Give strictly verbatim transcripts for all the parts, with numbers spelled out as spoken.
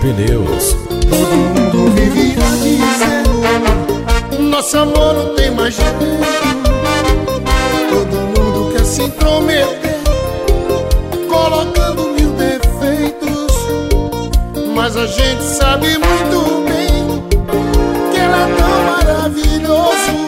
Pneus. Todo mundo vive a dizer: nosso amor não tem mais jeito. Todo mundo quer se intrometer, colocando mil defeitos. Mas a gente sabe muito bem que ele é tão maravilhoso.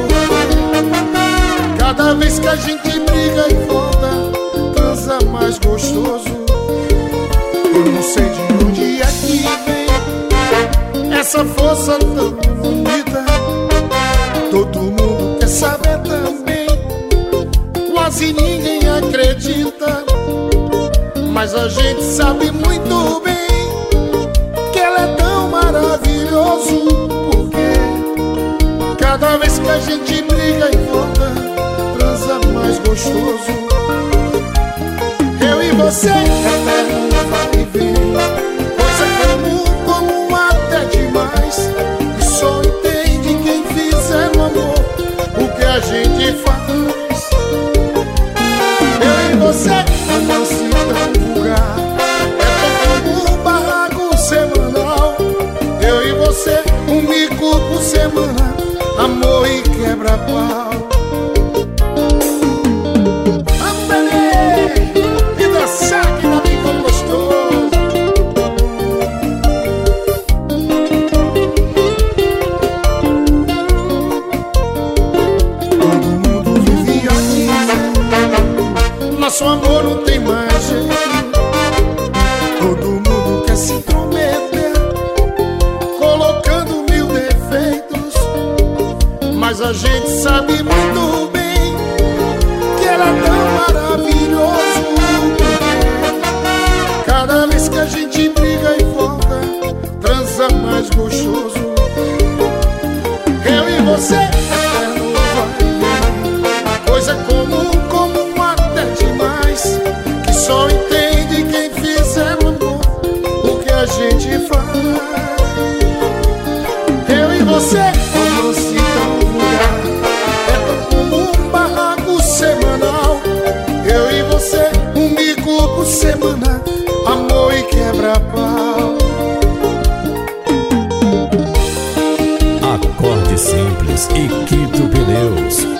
Cada vez que a gente briga e volta, transa mais gostoso. Eu não sei de onde é que vem essa força tão bonita. Todo mundo quer saber também, quase ninguém acredita. Mas a gente sabe muito bem que ele é tão maravilhoso. Porque cada vez que a gente briga e volta, transa mais gostoso. Eu e você, eterno vai e vem, coisa comum, comum até demais. E só entende quem fizer no amor o que a gente faz. Eu e você, romance tão vulgar, é tão comum, barraco semanal. Eu e você, um mico por semana, amor e quebra-pau. Nosso amor não tem mais jeito. Todo mundo quer se intrometer, colocando mil defeitos. Mas a gente sabe muito bem que ele é tão maravilhoso. Cada vez que a gente briga e volta, transa mais gostoso. Eu e você, eterno vai, coisa comum, comum até demais. Que só entende quem fizer no amor o que a gente faz. Eu e você, romance tão vulgar, é tão comum, barraco semanal. Eu e você, um mico por semana, amor e quebra-pau. Acorde simples e Quito Pneus.